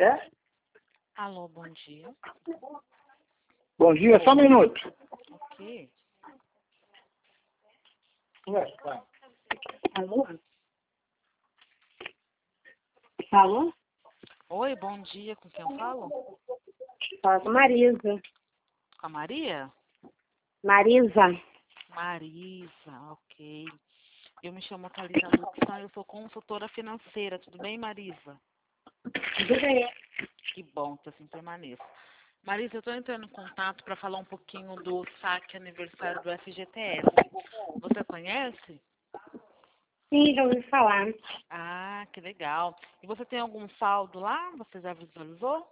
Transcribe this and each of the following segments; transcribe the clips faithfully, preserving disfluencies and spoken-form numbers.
É? Alô, bom dia. Bom dia, só um minuto. Ok. Alô? Alô? Oi, bom dia. Com quem eu falo? Fala com Marisa. Com a Maria? Marisa. Marisa, ok. Eu me chamo Thalita Luxan, eu sou consultora financeira. Tudo bem, Marisa? Tudo bem? Que bom que assim permaneça. Marisa, eu estou entrando em contato para falar um pouquinho do saque aniversário do F G T S. Você conhece? Sim, já ouvi falar. Ah, que legal. E você tem algum saldo lá? Você já visualizou?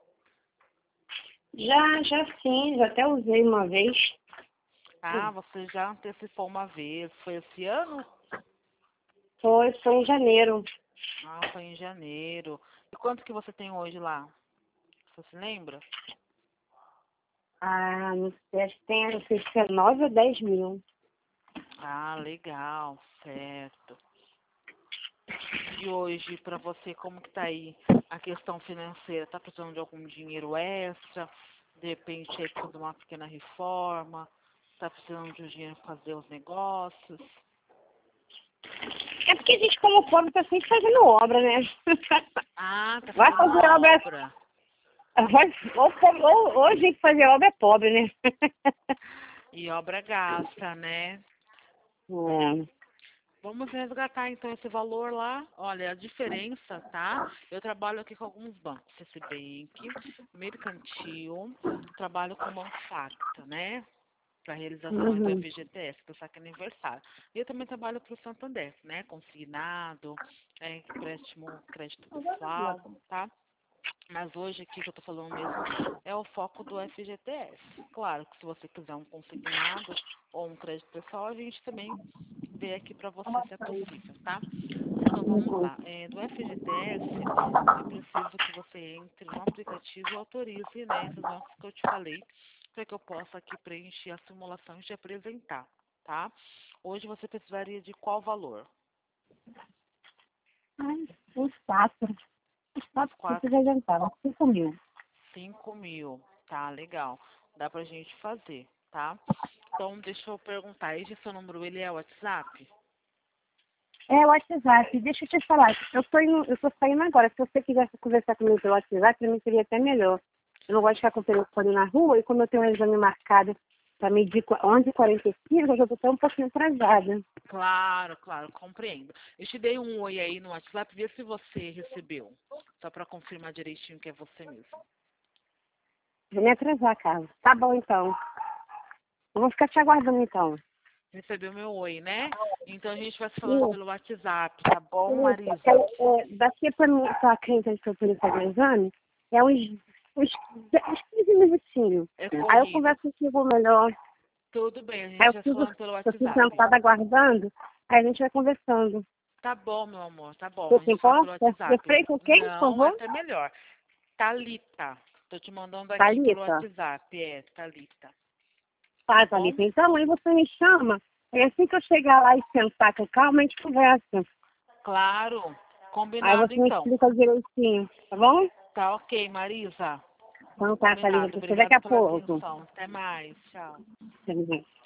Já, já sim, já até usei uma vez. Ah, você já antecipou uma vez. Foi esse ano? Foi, foi em janeiro. Ah, foi em janeiro. E quanto que você tem hoje lá? Você se lembra? Ah, não sei, acho que tem, não sei se é nove ou dez mil. Ah, legal, certo. E hoje, para você, como que tá aí a questão financeira? Tá precisando de algum dinheiro extra? De repente, aí precisa de uma pequena reforma? Tá precisando de um dinheiro para fazer os negócios? É porque a gente, como pobre, tá sempre fazendo obra, né? Ah, tá Vai fazendo fazer obra. obra. Vai, ou, pobre- ou, hoje tem que fazer obra é pobre, né? E obra gasta, né? É. Vamos resgatar então esse valor lá. Olha, a diferença, tá? Eu trabalho aqui com alguns bancos, C C Bank, Mercantil, trabalho com o Banco Facta, né? Para realização do Uhum. F G T S, do saque aniversário. E eu também trabalho para o Santander, né? Consignado, é, empréstimo, crédito pessoal, tá? Mas hoje aqui que eu tô falando mesmo é o foco do F G T S. Claro que se você quiser um consignado ou um crédito pessoal, a gente também vê aqui para você se é possível, tá? Então vamos lá. É, do F G T S, eu preciso que você entre no aplicativo e autorize, né, esses bancos que eu te falei, para que eu possa aqui preencher a simulação e te apresentar, tá? Hoje você precisaria de qual valor? Ai, uns quatro. Uns quatro que Quatro, você já adiantava. Cinco mil. cinco mil, tá? Legal. Dá pra gente fazer, tá? Então deixa eu perguntar, esse seu número, ele é o WhatsApp? É o WhatsApp. Deixa eu te falar. Eu tô, indo, eu tô saindo agora. Se você quiser conversar comigo pelo WhatsApp, pra mim seria até melhor. Eu não gosto de ficar com o telefone na rua e como eu tenho um exame marcado para medir onze e quarenta e cinco, eu já tô até um pouquinho atrasada. Claro, claro, compreendo. Eu te dei um oi aí no WhatsApp, vê se você recebeu. Só pra confirmar direitinho que é você mesmo. Vou me atrasar, Carlos. Tá bom, então. Eu vou ficar te aguardando, então. Recebeu meu oi, né? Então a gente vai se falando Isso, pelo WhatsApp, tá bom, isso. Marisa? É, é, daqui para mim, pra clínica que eu tô indo fazer o exame, é uns, uns, uns quinze minutinhos. É Aí eu corrido. converso contigo melhor. Tudo bem, a Aí gente eu vai se fico, falando pelo eu fico WhatsApp. sentada aguardando, aí a gente vai conversando. Tá bom, meu amor, tá bom. Você A se gente fala pelo importa? Eu WhatsApp. falei com quem, por Não, é favor? até melhor. Thalita. Tô te mandando aqui pelo Thalita. WhatsApp. É, Thalita. Tá Tá, bom? Thalita. Então, aí você me chama. E assim que eu chegar lá e sentar com calma, a gente conversa. Claro. Aí Combinado, você me então. explica direitinho, tá bom? Tá ok, Marisa. Então tá, Combinado. Thalita. Você daqui Obrigada a pela pouco. atenção. Até mais. Tchau. Tá bom.